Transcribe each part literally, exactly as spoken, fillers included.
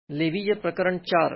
लेवीय प्रकरण चार.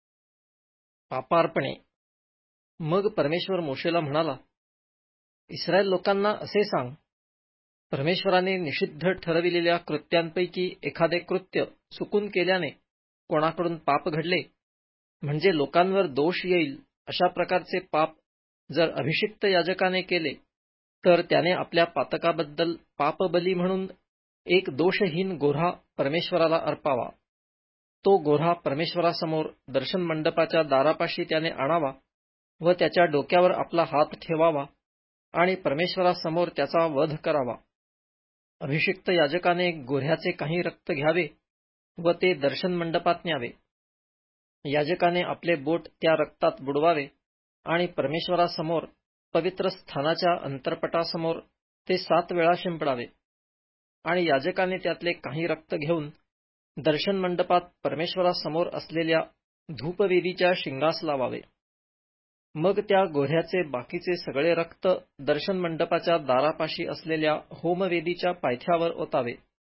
पापार्पणे. मग परमेश्वर मोशेला म्हणाला, इस्रायल लोकांना असे सांग, परमेश्वराने निषिद्ध ठरविलेल्या कृत्यांपैकी एखादे कृत्य चुकून केल्याने कोणाकडून पाप घडले, म्हणजे लोकांवर दोष येईल अशा प्रकारचे पाप जर अभिषिक्त याजकाने केले, तर त्याने आपल्या पातकाबद्दल पापबली म्हणून एक दोषहीन गोऱ्हा परमेश्वराला अर्पावा. तो गोऱ्हा परमेश्वरासमोर दर्शन मंडपाच्या दारापाशी त्याने आणावा व त्याच्या डोक्यावर आपला हात ठेवावा आणि परमेश्वरासमोर त्याचा वध करावा. अभिषिक्त याजकाने गोऱ्ह्याचे काही रक्त घ्यावे व ते दर्शन मंडपात न्यावे. याजकाने आपले बोट त्या रक्तात बुडवावे आणि परमेश्वरासमोर पवित्र स्थानाच्या अंतरपटासमोर ते सात वेळा शिंपडावे. आणि याजकाने त्यातले काही रक्त घेऊन दर्शन मंडपात परमेश्वरासमोर असलेल्या धूपवेदीच्या शिंगास लावावे. मग त्या गोऱ्ह्याचे बाकीचे सगळे रक्त दर्शन मंडपाच्या दारापाशी असलेल्या होमवेदीच्या पायथ्यावर ओतावे.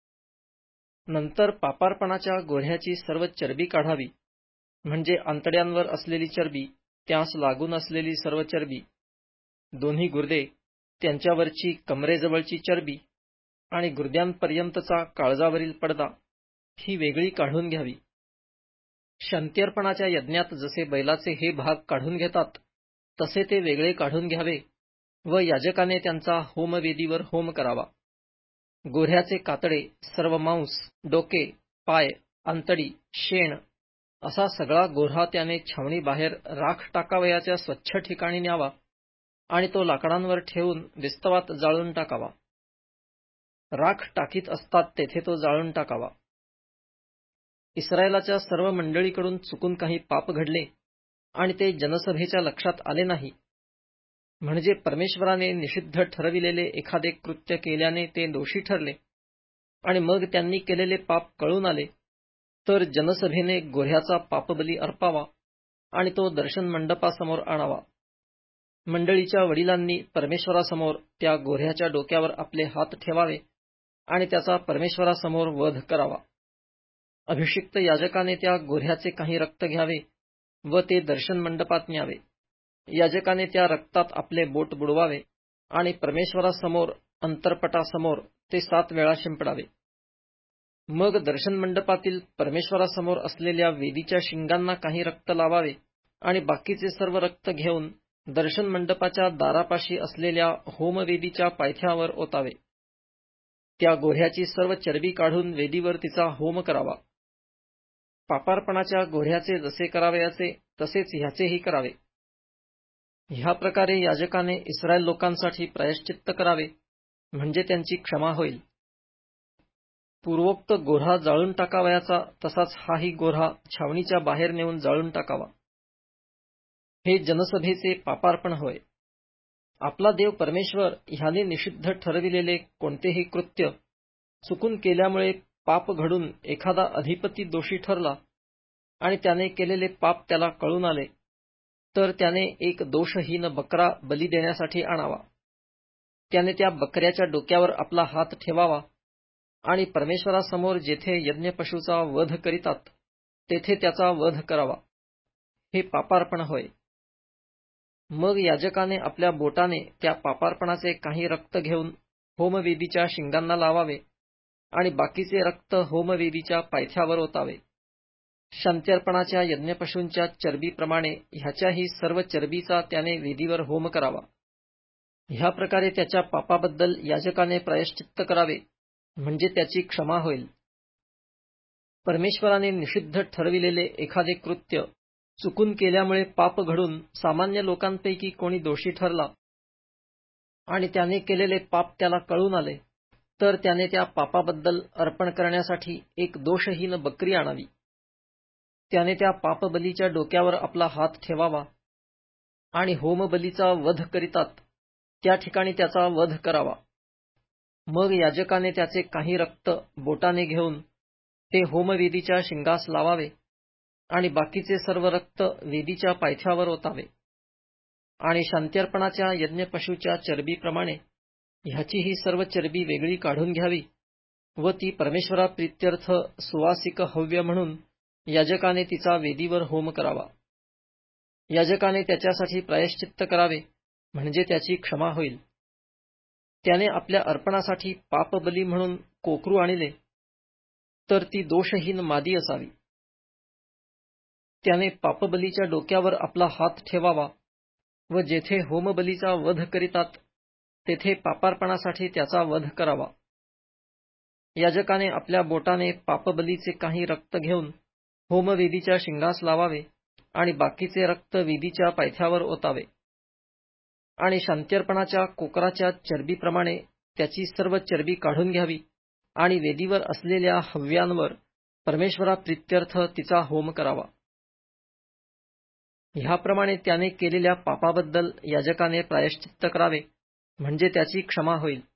नंतर पापार्पणाच्या गोऱ्ह्याची सर्व चरबी काढावी, म्हणजे आंतड्यांवर असलेली चरबी, त्यास लागून असलेली सर्व चरबी, दोन्ही गुर्दे, त्यांच्यावरची कमरेजवळची चरबी आणि गुर्द्यांपर्यंतचा काळजावरील पडदा ही वेगळी काढून घ्यावी. शांत्यर्पणाच्या यज्ञात जसे बैलाचे हे भाग काढून घेतात, तसे ते वेगळे काढून घ्यावे व याजकाने त्यांचा होमवेदीवर होम करावा. गोऱ्ह्याचे कातडे, सर्व मांस, डोके, पाय, आंतडी, शेण असा सगळा गोऱ्हा त्याने छावणीबाहेर राख टाकावयाच्या स्वच्छ ठिकाणी न्यावा आणि तो लाकडांवर ठेवून विस्तवात जाळून टाकावा. राख टाकीत असतात तेथे तो जाळून टाकावा. इस्रायलाच्या सर्व मंडळीकडून चुकून काही पाप घडले आणि ते जनसभेच्या लक्षात आले नाही, म्हणजे परमेश्वराने निषिद्ध ठरविलेले एखादे कृत्य केल्याने ते दोषी ठरले आणि मग त्यांनी केलेले पाप कळून आले, तर जनसभेने गोऱ्ह्याचा पापबली अर्पावा आणि तो दर्शन मंडपासमोर आणावा. मंडळीच्या वडिलांनी परमेश्वरासमोर त्या गोऱ्ह्याच्या डोक्यावर आपले हात ठेवावे आणि त्याचा परमेश्वरासमोर वध करावा. अभिषिक्त याजकाने त्या गोऱ्ह्याचे काही रक्त घ्यावे व ते दर्शन मंडपात न्यावे. याजकाने त्या रक्तात आपले बोट बुडवावे आणि परमेश्वरासमोर अंतरपटासमोर ते सात वेळा शिंपडावे. मग दर्शन मंडपातील परमेश्वरासमोर असलेल्या वेदीच्या शिंगांना काही रक्त लावावे आणि बाकीचे सर्व रक्त घेऊन दर्शन मंडपाच्या दारापाशी असलेल्या होमवेदीच्या पायथ्यावर ओतावे. त्या गोऱ्ह्याची सर्व चरबी काढून वेदीवर तिचा होम करावा. पापार्पणाच्या गोऱ्ह्याचे जसे करावयाचे तसेच ह्याचेही करावे. ह्या प्रकारे याजकाने इस्रायल लोकांसाठी प्रायश्चित्त करावे, म्हणजे त्यांची क्षमा होईल. पूर्वोक्त गोऱ्हा जाळून टाकावयाचा तसाच हाही गोऱ्हा छावणीच्या बाहेर नेऊन जाळून टाकावा. हे जनसभेचे पापार्पण होय. आपला देव परमेश्वर ह्याने निषिद्ध ठरविलेले कोणतेही कृत्य चुकून केल्यामुळे पाप घडून एखादा अधिपती दोषी ठरला आणि त्याने केलेले पाप त्याला कळून आले, तर त्याने एक दोषहीन बकरा बली देण्यासाठी आणावा. त्याने त्या बकऱ्याच्या डोक्यावर आपला हात ठेवावा आणि परमेश्वरासमोर जेथे यज्ञपशूचा वध करीतात तेथे त्याचा वध करावा. हे पापार्पण होय. मग याजकाने आपल्या बोटाने त्या पापार्पणाचे काही रक्त घेऊन होमवेदीच्या शिंगांना लावावे आणि बाकीचे रक्त होमवेदीच्या पायथ्यावर ओतावे. शांत्यर्पणाच्या यज्ञपशूंच्या चरबीप्रमाणे ह्याच्याही सर्व चरबीचा त्याने वेदीवर होम करावा. ह्या प्रकारे त्याच्या पापाबद्दल याजकाने प्रायश्चित्त करावे, म्हणजे त्याची क्षमा होईल. परमेश्वराने निषिद्ध ठरविलेले एखादे कृत्य चुकून केल्यामुळे पाप घडून सामान्य लोकांपैकी कोणी दोषी ठरला आणि त्याने केलेले पाप त्याला कळून आले, तर त्याने त्या पापाबद्दल अर्पण करण्यासाठी एक दोषहीन बकरी आणावी. त्याने त्या पापबलीच्या डोक्यावर आपला हात ठेवावा आणि होमबलीचा वध करीतात त्या ठिकाणी त्याचा वध करावा. मग याजकाने त्याचे काही रक्त बोटाने घेऊन ते होमवेदीच्या शिंगास लावावे आणि बाकीचे सर्व रक्त वेदीच्या पायथ्यावर ओतावे. आणि शांत्यर्पणाच्या यज्ञपशूच्या चरबीप्रमाणे ह्याची ही सर्व चरबी वेगळी काढून घ्यावी व ती परमेश्वराप्रीत्यर्थ सुवासिक हव्य म्हणून याजकाने तिचा वेदीवर होम करावा. याजकाने त्याच्यासाठी प्रायश्चित्त करावे, म्हणजे त्याची क्षमा होईल. त्याने आपल्या अर्पणासाठी पापबली म्हणून कोकरू आणले, तर ती दोषहीन मादी असावी. त्याने पापबलीच्या डोक्यावर आपला हात ठेवावा व जेथे होमबलीचा वध करीतात तेथे पापार्पणासाठी त्याचा वध करावा. याजकाने आपल्या बोटाने पापबलीचे काही रक्त घेऊन होमवेदीच्या शिंगास लावावे आणि बाकीचे रक्त वेदीच्या पायथ्यावर ओतावे. आणि शांत्यर्पणाच्या कोकराच्या चरबीप्रमाणे त्याची सर्व चरबी काढून घ्यावी आणि वेदीवर असलेल्या हव्यांवर परमेश्वराप्रीत्यर्थ तिचा होम करावा. ह्याप्रमाणे त्याने केलेल्या पापाबद्दल याजकाने प्रायश्चित्त करावे, म्हणजे त्याची क्षमा होईल.